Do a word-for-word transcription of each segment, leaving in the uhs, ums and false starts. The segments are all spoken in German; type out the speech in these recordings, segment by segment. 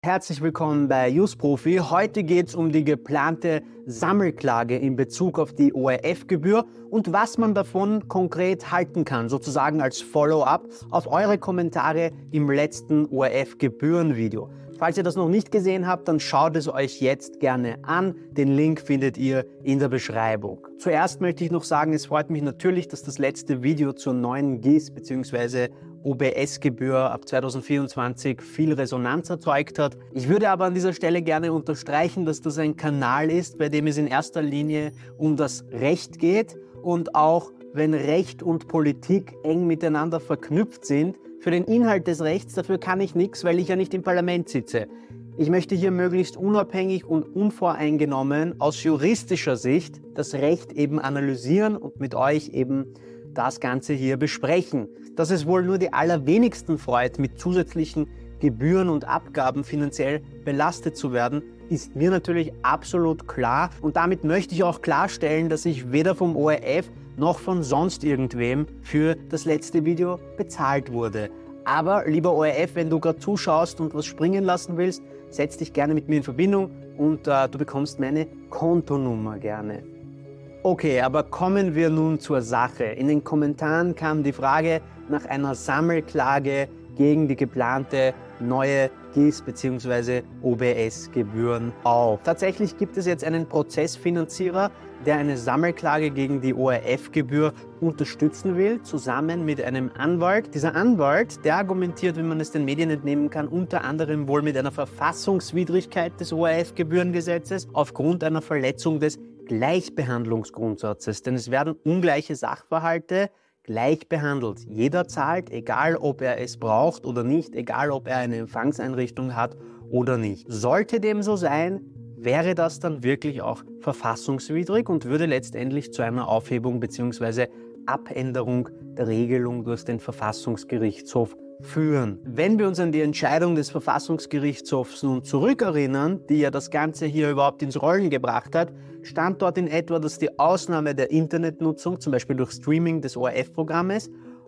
Herzlich willkommen bei JustProfi. Heute geht es um die geplante Sammelklage in Bezug auf die O R F-Gebühr und was man davon konkret halten kann, sozusagen als Follow-up auf eure Kommentare im letzten O R F-Gebühren-Video. Falls ihr das noch nicht gesehen habt, dann schaut es euch jetzt gerne an. Den Link findet ihr in der Beschreibung. Zuerst möchte ich noch sagen, es freut mich natürlich, dass das letzte Video zur neuen G I S bzw. O B S-Gebühr ab zweitausendvierundzwanzig viel Resonanz erzeugt hat. Ich würde aber an dieser Stelle gerne unterstreichen, dass das ein Kanal ist, bei dem es in erster Linie um das Recht geht und auch wenn Recht und Politik eng miteinander verknüpft sind, für den Inhalt des Rechts, dafür kann ich nichts, weil ich ja nicht im Parlament sitze. Ich möchte hier möglichst unabhängig und unvoreingenommen aus juristischer Sicht das Recht eben analysieren und mit euch eben das Ganze hier besprechen. Dass es wohl nur die allerwenigsten freut, mit zusätzlichen Gebühren und Abgaben finanziell belastet zu werden, ist mir natürlich absolut klar. Und damit möchte ich auch klarstellen, dass ich weder vom O R F noch von sonst irgendwem für das letzte Video bezahlt wurde. Aber lieber O R F, wenn du gerade zuschaust und was springen lassen willst, setz dich gerne mit mir in Verbindung und äh, du bekommst meine Kontonummer gerne. Okay, aber kommen wir nun zur Sache. In den Kommentaren kam die Frage nach einer Sammelklage gegen die geplante neue G I S bzw. O B S-Gebühren auf. Tatsächlich gibt es jetzt einen Prozessfinanzierer, der eine Sammelklage gegen die O R F-Gebühr unterstützen will, zusammen mit einem Anwalt. Dieser Anwalt, der argumentiert, wie man es den Medien entnehmen kann, unter anderem wohl mit einer Verfassungswidrigkeit des O R F-Gebührengesetzes aufgrund einer Verletzung des Gleichbehandlungsgrundsatzes, denn es werden ungleiche Sachverhalte gleich behandelt. Jeder zahlt, egal ob er es braucht oder nicht, egal ob er eine Empfangseinrichtung hat oder nicht. Sollte dem so sein, wäre das dann wirklich auch verfassungswidrig und würde letztendlich zu einer Aufhebung bzw. Abänderung der Regelung durch den Verfassungsgerichtshof führen. Wenn wir uns an die Entscheidung des Verfassungsgerichtshofs nun zurückerinnern, die ja das Ganze hier überhaupt ins Rollen gebracht hat, stand dort in etwa, dass die Ausnahme der Internetnutzung, zum Beispiel durch Streaming des O R F-Programmes,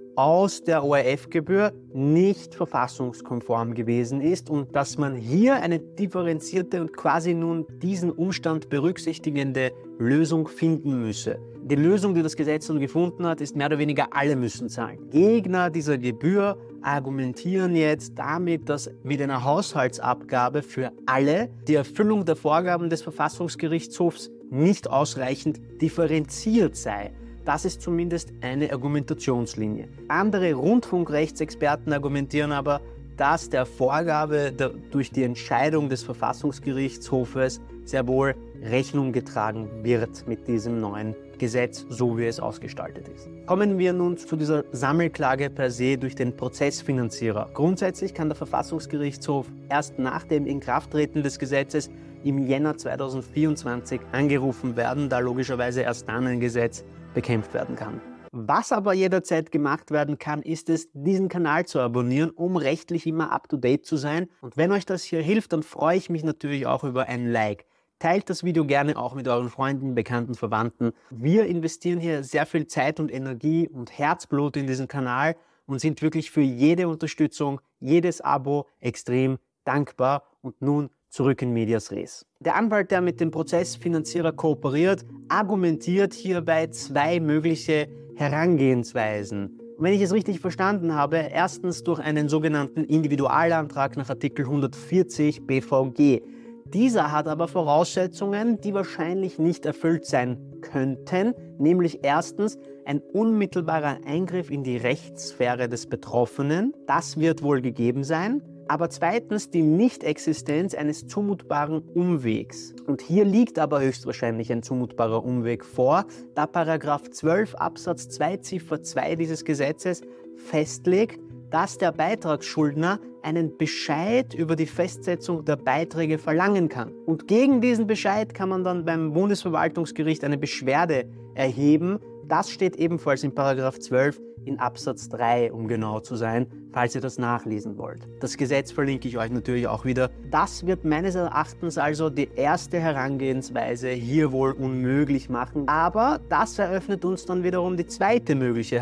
aus der O R F-Gebühr nicht verfassungskonform gewesen ist und dass man hier eine differenzierte und quasi nun diesen Umstand berücksichtigende Lösung finden müsse. Die Lösung, die das Gesetz nun gefunden hat, ist mehr oder weniger alle müssen zahlen. Gegner dieser Gebühr argumentieren jetzt damit, dass mit einer Haushaltsabgabe für alle die Erfüllung der Vorgaben des Verfassungsgerichtshofs nicht ausreichend differenziert sei. Das ist zumindest eine Argumentationslinie. Andere Rundfunkrechtsexperten argumentieren aber, dass der Vorgabe der, durch die Entscheidung des Verfassungsgerichtshofes sehr wohl Rechnung getragen wird mit diesem neuen Gesetz, so wie es ausgestaltet ist. Kommen wir nun zu dieser Sammelklage per se durch den Prozessfinanzierer. Grundsätzlich kann der Verfassungsgerichtshof erst nach dem Inkrafttreten des Gesetzes im Jänner zweitausendvierundzwanzig angerufen werden, da logischerweise erst dann ein Gesetz bekämpft werden kann. Was aber jederzeit gemacht werden kann, ist es, diesen Kanal zu abonnieren, um rechtlich immer up-to-date zu sein. Und wenn euch das hier hilft, dann freue ich mich natürlich auch über ein Like. Teilt das Video gerne auch mit euren Freunden, Bekannten, Verwandten. Wir investieren hier sehr viel Zeit und Energie und Herzblut in diesen Kanal und sind wirklich für jede Unterstützung, jedes Abo extrem dankbar. Und nun zurück in medias res. Der Anwalt, der mit dem Prozessfinanzierer kooperiert, argumentiert hierbei zwei mögliche Herangehensweisen. Und wenn ich es richtig verstanden habe, erstens durch einen sogenannten Individualantrag nach Artikel hundertvierzig B V G. Dieser hat aber Voraussetzungen, die wahrscheinlich nicht erfüllt sein könnten, nämlich erstens ein unmittelbarer Eingriff in die Rechtssphäre des Betroffenen. Das wird wohl gegeben sein. Aber zweitens die Nichtexistenz eines zumutbaren Umwegs. Und hier liegt aber höchstwahrscheinlich ein zumutbarer Umweg vor, da Paragraph zwölf Absatz zwei Ziffer zwei dieses Gesetzes festlegt, dass der Beitragsschuldner einen Bescheid über die Festsetzung der Beiträge verlangen kann. Und gegen diesen Bescheid kann man dann beim Bundesverwaltungsgericht eine Beschwerde erheben. Das steht ebenfalls in Paragraph zwölf in Absatz drei, um genau zu sein, falls ihr das nachlesen wollt. Das Gesetz verlinke ich euch natürlich auch wieder. Das wird meines Erachtens also die erste Herangehensweise hier wohl unmöglich machen. Aber das eröffnet uns dann wiederum die zweite mögliche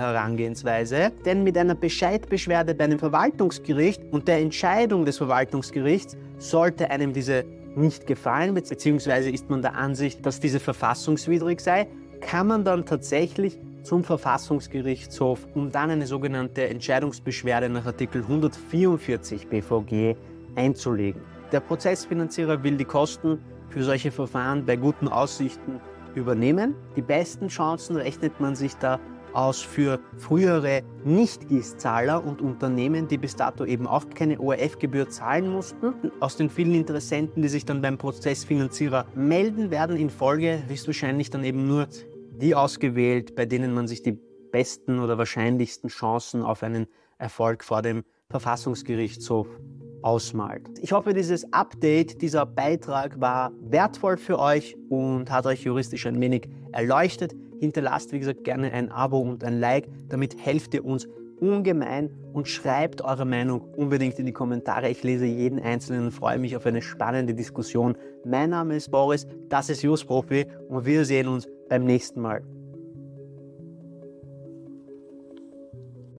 Herangehensweise. Denn mit einer Bescheidbeschwerde bei einem Verwaltungsgericht und der Entscheidung des Verwaltungsgerichts Sollte einem diese nicht gefallen, beziehungsweise ist man der Ansicht, dass diese verfassungswidrig sei, kann man dann tatsächlich zum Verfassungsgerichtshof, um dann eine sogenannte Entscheidungsbeschwerde nach Artikel hundertvierundvierzig B V G einzulegen. Der Prozessfinanzierer will die Kosten für solche Verfahren bei guten Aussichten übernehmen. Die besten Chancen rechnet man sich da aus für frühere Nicht-G I S-Zahler und Unternehmen, die bis dato eben auch keine O R F-Gebühr zahlen mussten. Aus den vielen Interessenten, die sich dann beim Prozessfinanzierer melden, werden in Folge höchstwahrscheinlich dann eben nur die ausgewählt, bei denen man sich die besten oder wahrscheinlichsten Chancen auf einen Erfolg vor dem Verfassungsgerichtshof ausmalt. Ich hoffe, dieses Update, dieser Beitrag war wertvoll für euch und hat euch juristisch ein wenig erleuchtet. Hinterlasst, wie gesagt, gerne ein Abo und ein Like. Damit helft ihr uns ungemein und schreibt eure Meinung unbedingt in die Kommentare. Ich lese jeden einzelnen und freue mich auf eine spannende Diskussion. Mein Name ist Boris, das ist JustProfi und wir sehen uns beim nächsten Mal.